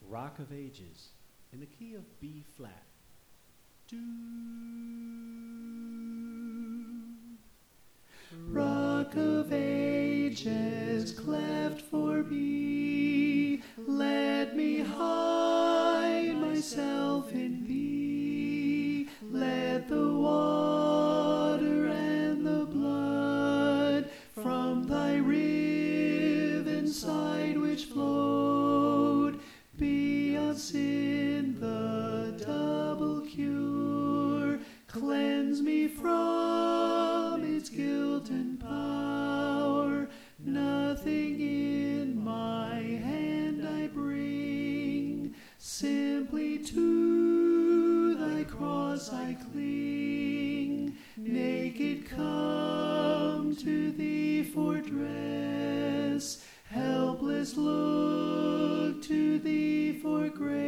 Rock of Ages in the key of B flat. Rock of Ages, cleft for me, let me hide myself in thee. Let the water and the blood from thy riven side which flowed be of sin the double cure. Cleanse me from its guilt and power. Nothing in my hand I bring, simply to thy cross I cling. Naked come to thee for dress, helpless look to thee for grace.